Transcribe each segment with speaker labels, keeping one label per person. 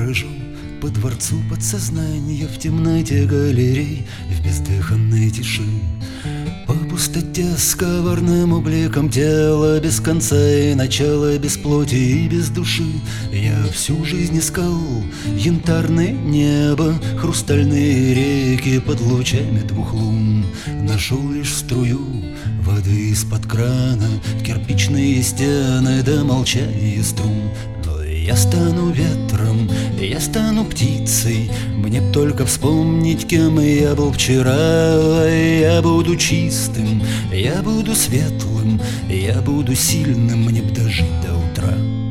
Speaker 1: брожу по дворцу подсознания, в темноте галерей, в бездыханной тиши. По пустоте с коварным обликом тела, без конца и начала, без плоти и без души. Я всю жизнь искал янтарное небо, хрустальные реки под лучами двух лун. Нашел лишь струю воды из-под крана, кирпичные стены да молчание струн. Но я стану ветром, я стану птицей, мне б только вспомнить, кем я был вчера. Я буду чистым, я буду светлым, я буду сильным, мне б дожить до утра.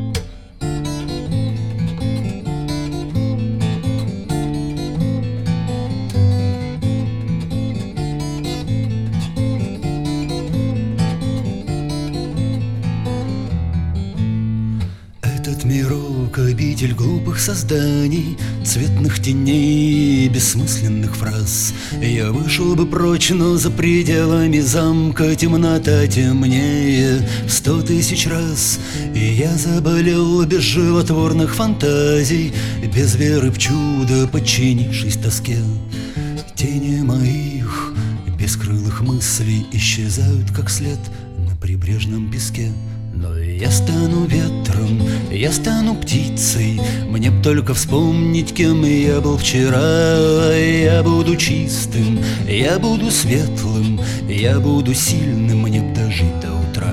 Speaker 1: Этот мирок — обитель глупых созданий, цветных теней и бессмысленных фраз. Я вышел бы прочь, но за пределами замка темнота темнее в 100 000 раз. И я заболел без животворных фантазий, без веры в чудо, подчинившись тоске. Тени моих бескрылых мыслей исчезают, как след на прибрежном песке. Но я стану ветром, я стану птицей, мне б только вспомнить, кем я был вчера. Я буду чистым, я буду светлым, я буду сильным, мне б дожить до утра.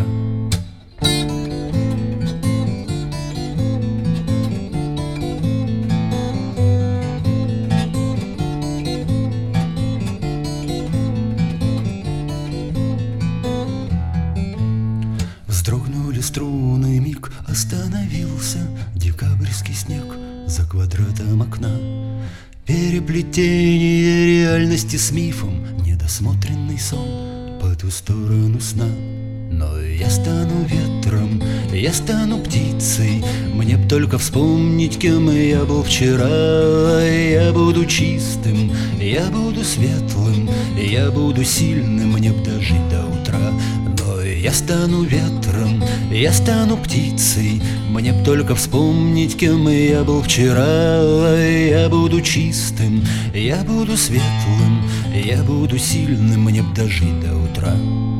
Speaker 1: Вздрогнули струны, миг остановился декабрьский снег за квадратом окна. Переплетение реальности с мифом, недосмотренный сон по ту сторону сна. Но я стану ветром, я стану птицей, мне б только вспомнить, кем я был вчера. Я буду чистым, я буду светлым, я буду сильным, мне б дожить до утра. Я стану ветром, я стану птицей, мне б только вспомнить, кем я был вчера. Я буду чистым, я буду светлым, я буду сильным, мне б дожить до утра.